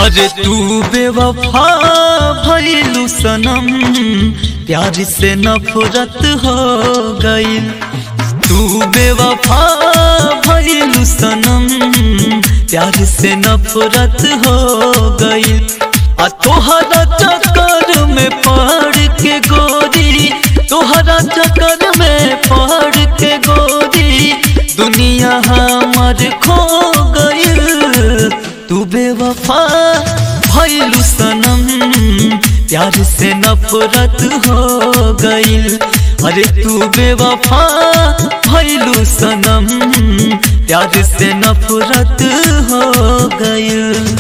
अरे तू बेवफा भइलू सनम, प्यार से नफरत हो गई। तू बेवफा भइलू सनम, प्यार से नफरत हो गई। आ तोहरा चक्कर में पड़ के गोरी, तोहरा चक्कर में पड़ के गोरी, दुनिया हमार खो गई। तू बेवफा भइलू सनम, प्यार से नफरत हो गई। अरे तू बेवफा भइलू सनम, प्यार से नफरत हो गई।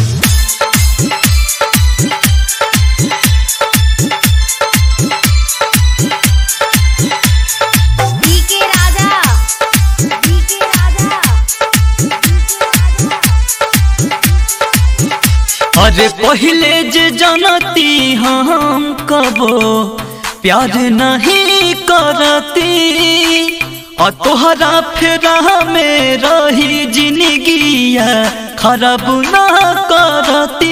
अरे पहले जे जानती हम कबो प्यार नहीं करती, और तोहरा फेरा में रही जिंदगिया खराब ना करती।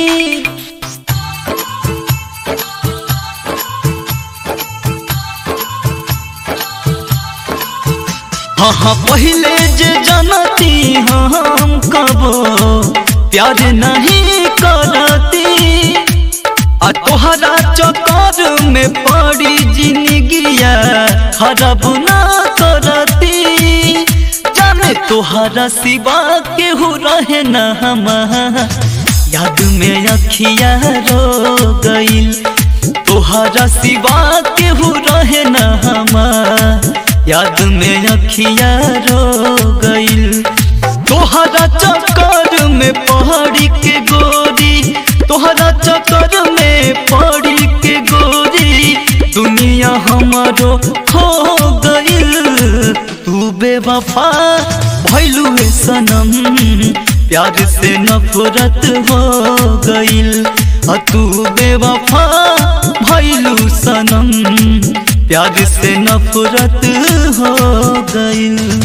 हाँ पहले जे जानती हम कबो प्यार नहीं करती, आ तोहरा चक्कर में पड़ी जिंदगिया खराब ना करती। जाने तोहरा सिवा केहू रहे न हमार, याद में अखिया रो गईल। तोहरा सिवा केहू रहे न हमार, याद में अखिया रो गईल। तोहरा चक्कर में पहाड़ी के गोरी, तोहरा चक्कर में पहाड़ी के गोरी, दुनिया हमारो खो गईल। तू बेवफा भइलू सनम, प्यार से नफरत हो गईल। तू बेवफा भइलू सनम, प्यार से नफरत हो गईल।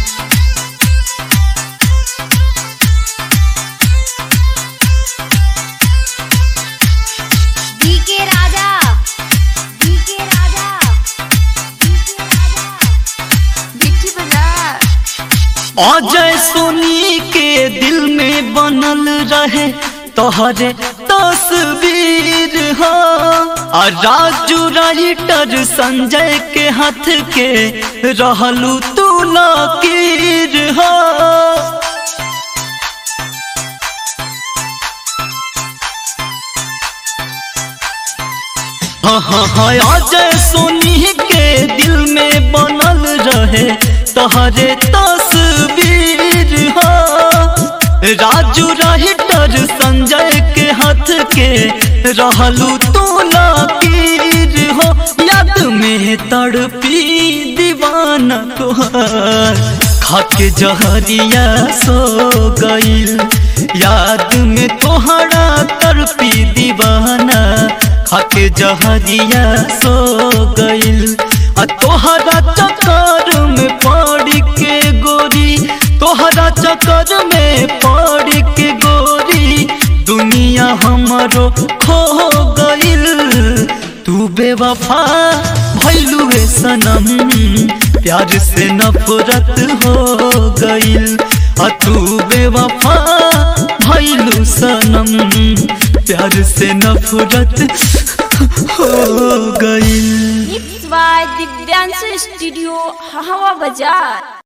अजय सोनी के दिल में बनल रहे तोहरे तस्वीर हो, और राजू राइटर संजय के हाथ के रहलू तू लकीर हो। अजय सोनी के दिल में बनल रहे तोहरे तस्वीर हो, राजू राइटर संजय के हाथ के रहलू तू लकीर हो। याद में तड़पी दीवाना तोहार, खाके जहरिया सो गईल। याद में तोहरा तड़पी दीवाना, खाके जहरिया सो गईल। तोहरा चक्कर में पड़ के गोरी, तोहरा चक्कर में पड़ के गोरी, दुनिया हमारो खो गईल। तू बेवफा भइलू सनम, प्यार से नफरत हो गईल। तू बेवफा भइलू सनम, प्यार से नफरत हो गई। दिव्यांश स्टूडियो, हवा बाजार।